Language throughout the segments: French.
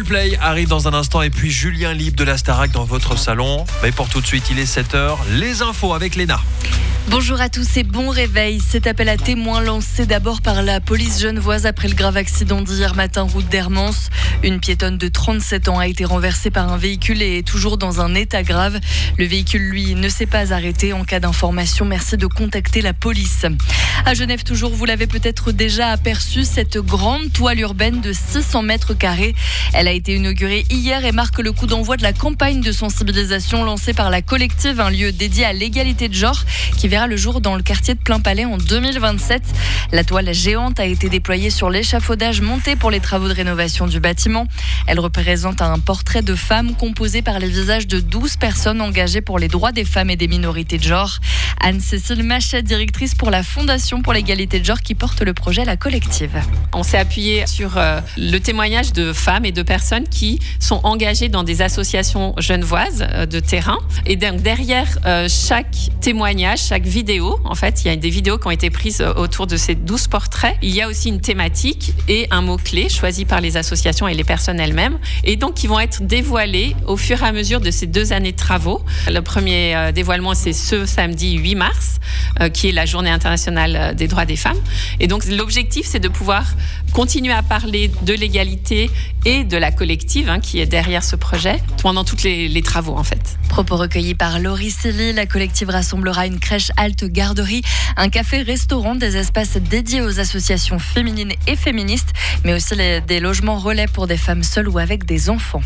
Coldplay arrive dans un instant et puis Julien Libre de la Starac dans votre salon. Mais pour tout de suite, il est 7h. Les infos avec Léna. Bonjour à tous et bon réveil. Cet appel à témoins lancé d'abord par la police genevoise après le grave accident d'hier matin route d'Hermance. Une piétonne de 37 ans a été renversée par un véhicule et est toujours dans un état grave. Le véhicule, lui, ne s'est pas arrêté. En cas d'information, merci de contacter la police. À Genève toujours, vous l'avez peut-être déjà aperçu, cette grande toile urbaine de 600 mètres carrés. Elle a été inaugurée hier et marque le coup d'envoi de la campagne de sensibilisation lancée par la collective, un lieu dédié à l'égalité de genre qui verra le jour dans le quartier de Plainpalais en 2027. La toile géante a été déployée sur l'échafaudage monté pour les travaux de rénovation du bâtiment. Elle représente un portrait de femme composé par les visages de 12 personnes engagées pour les droits des femmes et des minorités de genre. Anne-Cécile Machet, directrice pour la Fondation pour l'égalité de genre qui porte le projet La Collective. On s'est appuyé sur le témoignage de femmes et de personnes qui sont engagées dans des associations genevoises de terrain. Et donc derrière chaque témoignage, chaque vidéo, en fait, il y a des vidéos qui ont été prises autour de ces 12 portraits. Il y a aussi une thématique et un mot-clé choisi par les associations et les personnes elles-mêmes. Et donc, qui vont être dévoilés au fur et à mesure de ces 2 années de travaux. Le premier dévoilement, c'est ce samedi 8 mars, qui est la Journée internationale des droits des femmes. Et donc, l'objectif, c'est de pouvoir continuer à parler de l'égalité et de la collective, qui est derrière ce projet, pendant tous les travaux, en fait. Propos recueillis par Laurie Silly, la collective rassemblera une crèche halte garderie, un café-restaurant, des espaces dédiés aux associations féminines et féministes, mais aussi des logements relais pour des femmes seules ou avec des enfants.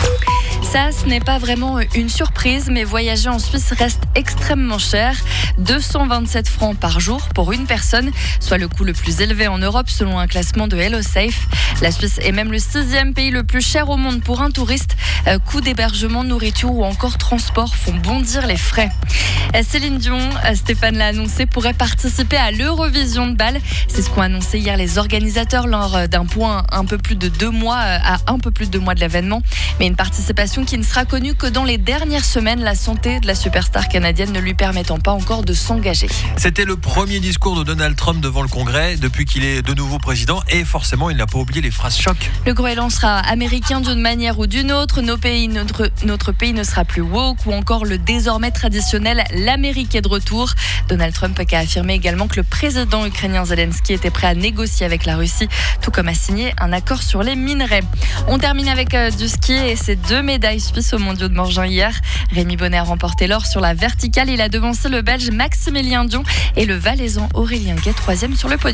Ça, ce n'est pas vraiment une surprise, mais voyager en Suisse reste extrêmement cher. 227 francs par jour pour une personne, soit le coût le plus élevé en Europe selon un classement de HelloSafe. La Suisse est même le 6e pays le plus cher au monde pour un touriste. Coût d'hébergement, nourriture ou encore transport font bondir les frais. Céline Dion, Stéphane l'a annoncé, pourrait participer à l'Eurovision de Bâle. C'est ce qu'ont annoncé hier les organisateurs lors d'un point un peu plus de 2 mois de l'événement. Mais une participation qui ne sera connue que dans les dernières semaines, la santé de la superstar canadienne ne lui permettant pas encore de s'engager. C'était le premier discours de Donald Trump devant le Congrès depuis qu'il est de nouveau président et forcément il n'a pas oublié les phrases choc. Le Groenland sera américain d'une manière ou d'une autre, notre pays ne sera plus woke ou encore le désormais traditionnel l'Amérique est de retour. Donald Trump qui a affirmé également que le président ukrainien Zelensky était prêt à négocier avec la Russie, tout comme à signer un accord sur les minerais. On termine avec du ski et ses 2 médailles suisses aux mondiaux de Morgin hier. Rémi Bonnet a remporté l'or sur la verticale. Il a devancé le Belge Maximilien Dion et le Valaisan Aurélien Guay, 3e sur le podium.